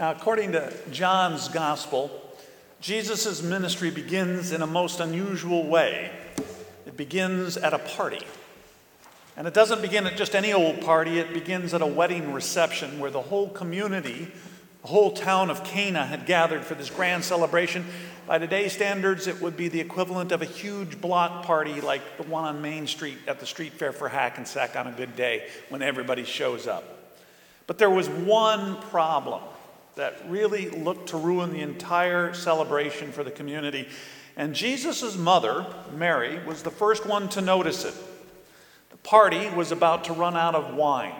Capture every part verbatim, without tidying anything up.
Now, according to John's Gospel, Jesus' ministry begins in a most unusual way. It begins at a party. And it doesn't begin at just any old party. It begins at a wedding reception where the whole community, the whole town of Cana had gathered for this grand celebration. By today's standards, it would be the equivalent of a huge block party like the one on Main Street at the street fair for Hackensack on a good day when everybody shows up. But there was one problem that really looked to ruin the entire celebration for the community. And Jesus' mother, Mary, was the first one to notice it. The party was about to run out of wine.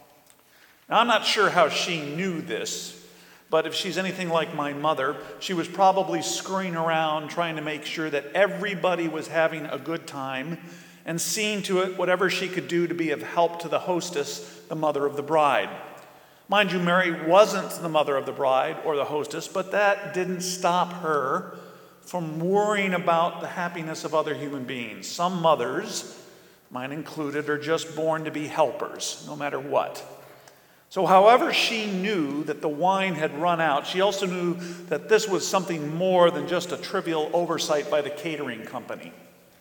Now, I'm not sure how she knew this, but if she's anything like my mother, she was probably scurrying around trying to make sure that everybody was having a good time and seeing to it whatever she could do to be of help to the hostess, the mother of the bride. Mind you, Mary wasn't the mother of the bride or the hostess, but that didn't stop her from worrying about the happiness of other human beings. Some mothers, mine included, are just born to be helpers, no matter what. So however she knew that the wine had run out, she also knew that this was something more than just a trivial oversight by the catering company.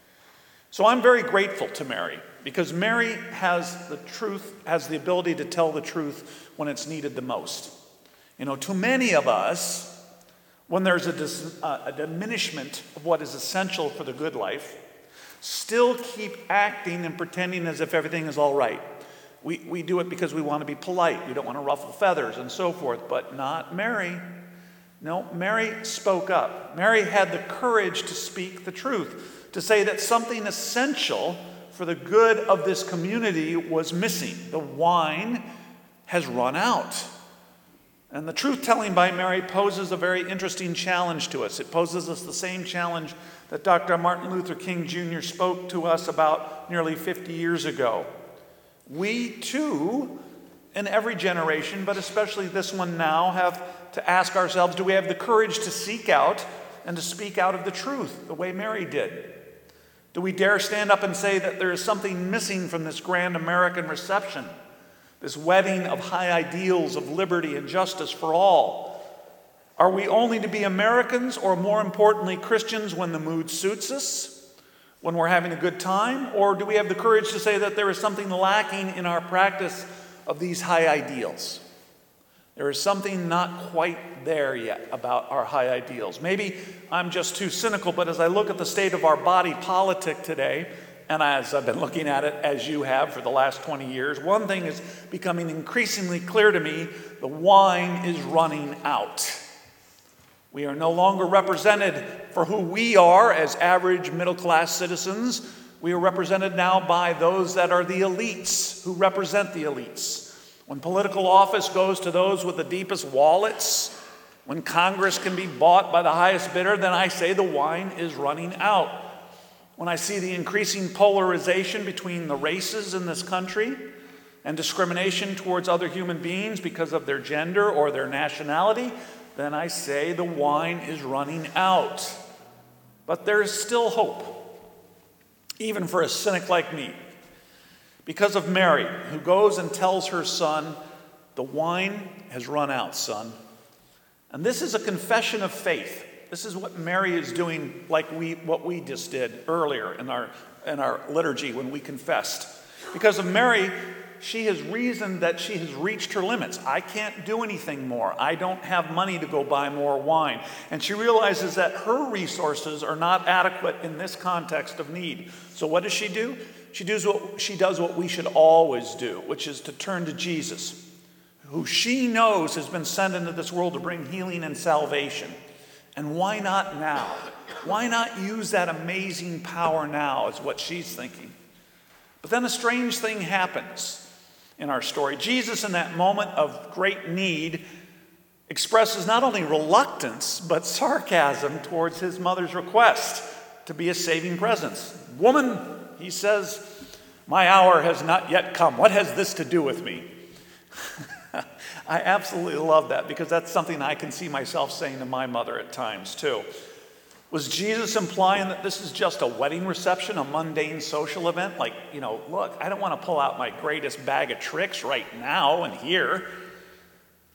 So I'm very grateful to Mary, because Mary has the truth, has the ability to tell the truth when it's needed the most. You know, too many of us, when there's a, dis, uh, a diminishment of what is essential for the good life, still keep acting and pretending as if everything is all right. We, we do it because we want to be polite. We don't want to ruffle feathers and so forth, but not Mary. No, Mary spoke up. Mary had the courage to speak the truth, to say that something essential for the good of this community was missing. The wine has run out. And the truth-telling by Mary poses a very interesting challenge to us. It poses us the same challenge that Doctor Martin Luther King Junior spoke to us about nearly fifty years ago. We, too, in every generation, but especially this one now, have to ask ourselves, do we have the courage to seek out and to speak out of the truth the way Mary did? Do we dare stand up and say that there is something missing from this grand American reception, this wedding of high ideals of liberty and justice for all? Are we only to be Americans, or more importantly, Christians when the mood suits us, when we're having a good time? Or do we have the courage to say that there is something lacking in our practice of these high ideals? There is something not quite there yet about our high ideals. Maybe I'm just too cynical, but as I look at the state of our body politic today, and as I've been looking at it as you have for the last twenty years, one thing is becoming increasingly clear to me: the wine is running out. We are no longer represented for who we are as average middle-class citizens. We are represented now by those that are the elites, who represent the elites. When political office goes to those with the deepest wallets, when Congress can be bought by the highest bidder, then I say the wine is running out. When I see the increasing polarization between the races in this country and discrimination towards other human beings because of their gender or their nationality, then I say the wine is running out. But there is still hope, even for a cynic like me, because of Mary, who goes and tells her son, the wine has run out, son. And this is a confession of faith. This is what Mary is doing, like we what we just did earlier in our, in our liturgy when we confessed. Because of Mary, she has reasoned that she has reached her limits. I can't do anything more. I don't have money to go buy more wine. And she realizes that her resources are not adequate in this context of need. So what does she do? She does what, she does what we should always do, which is to turn to Jesus, who she knows has been sent into this world to bring healing and salvation. And why not now? Why not use that amazing power now, is what she's thinking. But then a strange thing happens in our story. Jesus, in that moment of great need, expresses not only reluctance, but sarcasm towards his mother's request to be a saving presence. Woman, he says, my hour has not yet come. What has this to do with me? I absolutely love that, because that's something I can see myself saying to my mother at times too. Was Jesus implying that this is just a wedding reception, a mundane social event? Like, you know, look, I don't want to pull out my greatest bag of tricks right now and here.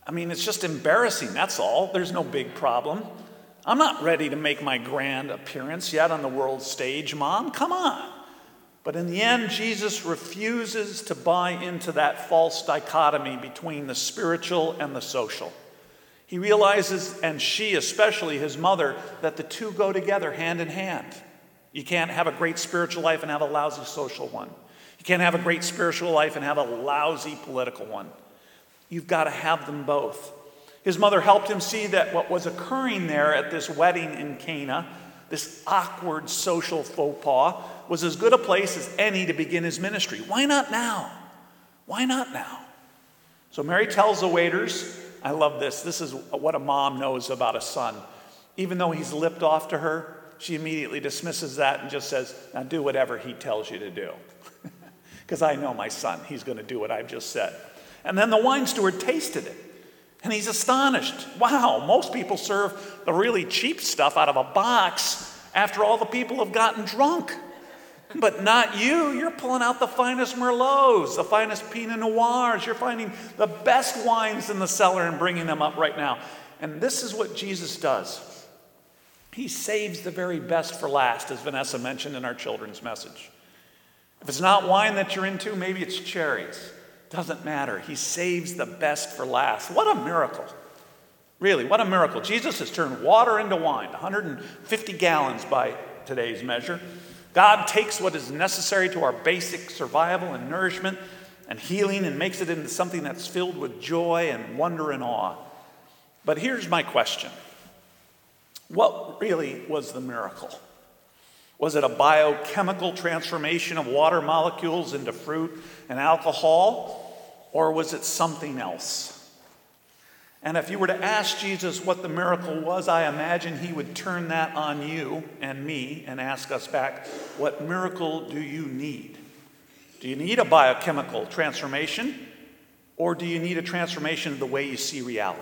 I mean, it's just embarrassing, that's all. There's no big problem. I'm not ready to make my grand appearance yet on the world stage, Mom. Come on. But in the end, Jesus refuses to buy into that false dichotomy between the spiritual and the social. He realizes, and she, especially his mother, that the two go together hand in hand. You can't have a great spiritual life and have a lousy social one. You can't have a great spiritual life and have a lousy political one. You've got to have them both. His mother helped him see that what was occurring there at this wedding in Cana, this awkward social faux pas, was as good a place as any to begin his ministry. Why not now? Why not now? So Mary tells the waiters, I love this. This is what a mom knows about a son. Even though he's lipped off to her, she immediately dismisses that and just says, now do whatever he tells you to do. Because I know my son. He's going to do what I've just said. And then the wine steward tasted it. And he's astonished. Wow, most people serve the really cheap stuff out of a box after all the people have gotten drunk. But not you. You're pulling out the finest Merlots, the finest Pinot Noirs. You're finding the best wines in the cellar and bringing them up right now. And this is what Jesus does. He saves the very best for last, as Vanessa mentioned in our children's message. If it's not wine that you're into, maybe it's cherries. Doesn't matter. He saves the best for last. What a miracle. Really, what a miracle. Jesus has turned water into wine, one hundred fifty gallons by today's measure. God takes what is necessary to our basic survival and nourishment and healing and makes it into something that's filled with joy and wonder and awe. But here's my question. What really was the miracle? Was it a biochemical transformation of water molecules into fruit and alcohol, or was it something else? And if you were to ask Jesus what the miracle was, I imagine he would turn that on you and me and ask us back, what miracle do you need? Do you need a biochemical transformation, or do you need a transformation of the way you see reality?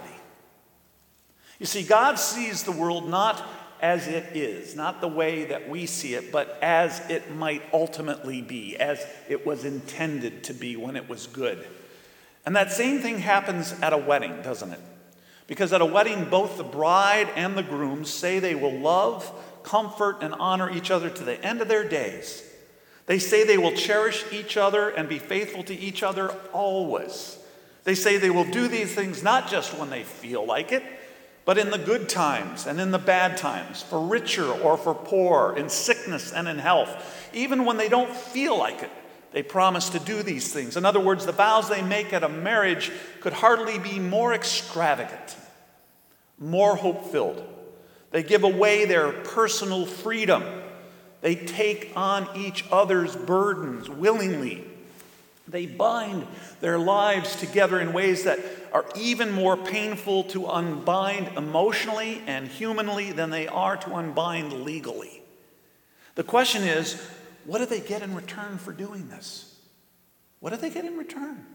You see, God sees the world not as it is, not the way that we see it, but as it might ultimately be, as it was intended to be when it was good. And that same thing happens at a wedding, doesn't it? Because at a wedding, both the bride and the groom say they will love, comfort, and honor each other to the end of their days. They say they will cherish each other and be faithful to each other always. They say they will do these things not just when they feel like it, but in the good times and in the bad times, for richer or for poor, in sickness and in health. Even when they don't feel like it, they promise to do these things. In other words, the vows they make at a marriage could hardly be more extravagant, more hope-filled. They give away their personal freedom. They take on each other's burdens willingly. They bind their lives together in ways that are even more painful to unbind emotionally and humanly than they are to unbind legally. The question is, what do they get in return for doing this? What do they get in return?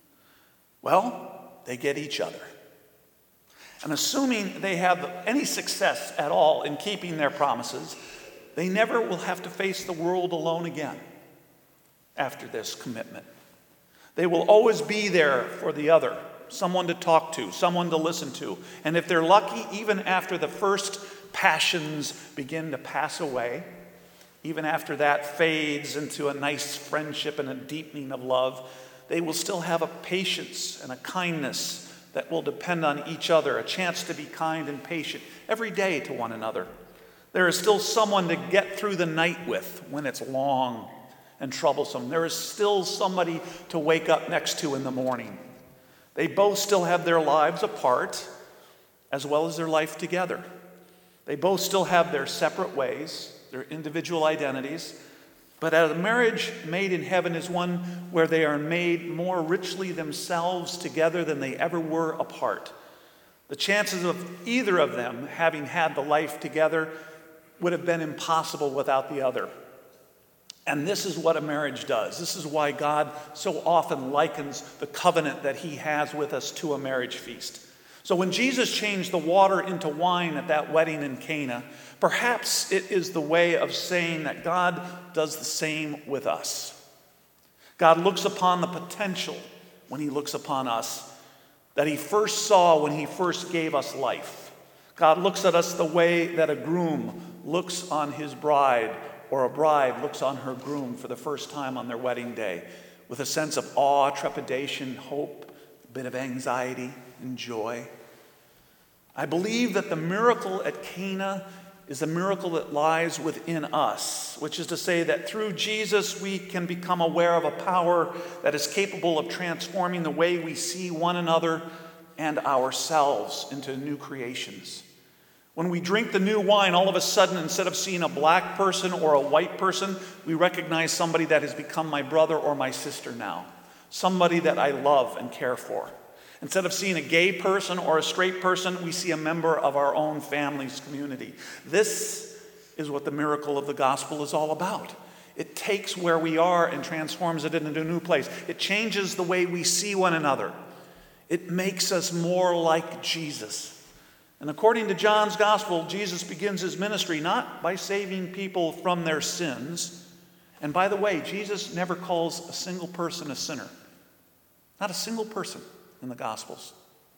Well, they get each other. And assuming they have any success at all in keeping their promises, they never will have to face the world alone again after this commitment. They will always be there for the other, someone to talk to, someone to listen to. And if they're lucky, even after the first passions begin to pass away, even after that fades into a nice friendship and a deepening of love, they will still have a patience and a kindness that will depend on each other, a chance to be kind and patient every day to one another. There is still someone to get through the night with when it's long and troublesome. There is still somebody to wake up next to in the morning. They both still have their lives apart as well as their life together. They both still have their separate ways, their individual identities, but a marriage made in heaven is one where they are made more richly themselves together than they ever were apart. The chances of either of them having had the life together would have been impossible without the other. And this is what a marriage does. This is why God so often likens the covenant that he has with us to a marriage feast. So when Jesus changed the water into wine at that wedding in Cana, perhaps it is the way of saying that God does the same with us. God looks upon the potential when he looks upon us that he first saw when he first gave us life. God looks at us the way that a groom looks on his bride, or a bride looks on her groom for the first time on their wedding day, with a sense of awe, trepidation, hope, a bit of anxiety and joy. I believe that the miracle at Cana is the miracle that lies within us, which is to say that through Jesus we can become aware of a power that is capable of transforming the way we see one another and ourselves into new creations. When we drink the new wine, all of a sudden, instead of seeing a black person or a white person, we recognize somebody that has become my brother or my sister now, somebody that I love and care for. Instead of seeing a gay person or a straight person, we see a member of our own family's community. This is what the miracle of the gospel is all about. It takes where we are and transforms it into a new place. It changes the way we see one another. It makes us more like Jesus. And according to John's gospel, Jesus begins his ministry not by saving people from their sins. And by the way, Jesus never calls a single person a sinner. Not a single person in the Gospels.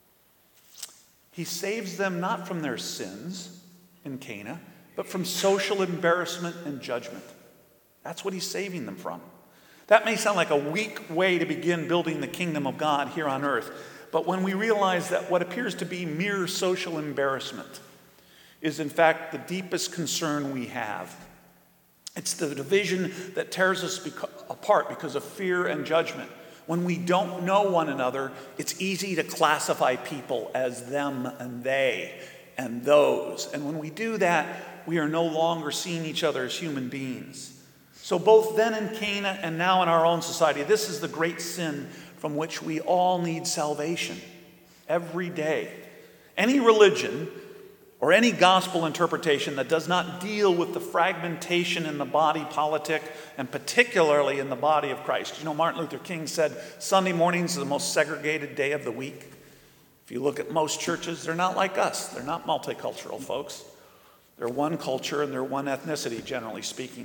He saves them not from their sins in Cana, but from social embarrassment and judgment. That's what he's saving them from. That may sound like a weak way to begin building the kingdom of God here on earth, but when we realize that what appears to be mere social embarrassment is in fact the deepest concern we have. It's the division that tears us beca- apart because of fear and judgment. When we don't know one another, it's easy to classify people as them and they and those. And when we do that, we are no longer seeing each other as human beings. So both then in Cana and now in our own society, this is the great sin from which we all need salvation every day. Any religion or any gospel interpretation that does not deal with the fragmentation in the body politic, and particularly in the body of Christ. You know, Martin Luther King said Sunday mornings are the most segregated day of the week. If you look at most churches, they're not like us. They're not multicultural folks. They're one culture and they're one ethnicity, generally speaking.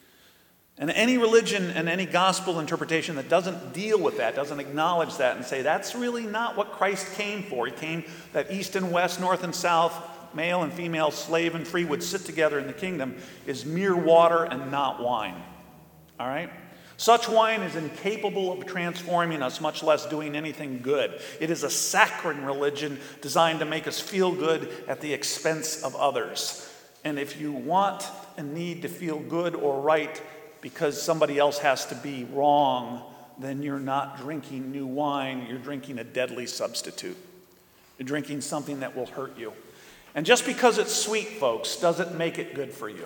And any religion and any gospel interpretation that doesn't deal with that, doesn't acknowledge that and say that's really not what Christ came for. He came that east and west, north and south, male and female, slave and free would sit together in the kingdom, is mere water and not wine. All right? Such wine is incapable of transforming us, much less doing anything good. It is a saccharine religion designed to make us feel good at the expense of others. And if you want and need to feel good or right because somebody else has to be wrong, then you're not drinking new wine. You're drinking a deadly substitute. You're drinking something that will hurt you. And just because it's sweet, folks, doesn't make it good for you.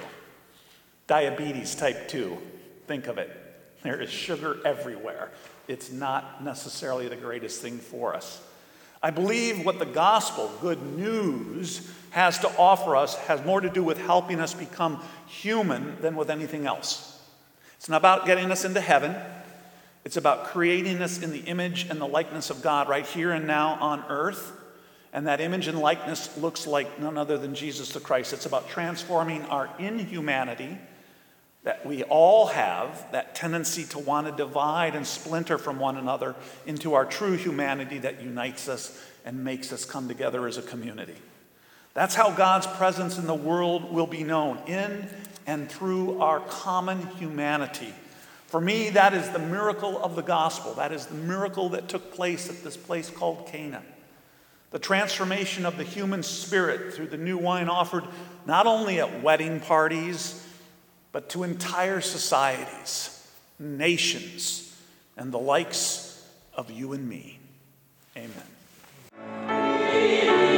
Diabetes type two, think of it. There is sugar everywhere. It's not necessarily the greatest thing for us. I believe what the gospel, good news, has to offer us has more to do with helping us become human than with anything else. It's not about getting us into heaven. It's about creating us in the image and the likeness of God right here and now on earth. And that image and likeness looks like none other than Jesus the Christ. It's about transforming our inhumanity that we all have, that tendency to want to divide and splinter from one another, into our true humanity that unites us and makes us come together as a community. That's how God's presence in the world will be known, in and through our common humanity. For me, that is the miracle of the gospel. That is the miracle that took place at this place called Cana. The transformation of the human spirit through the new wine offered not only at wedding parties, but to entire societies, nations, and the likes of you and me. Amen.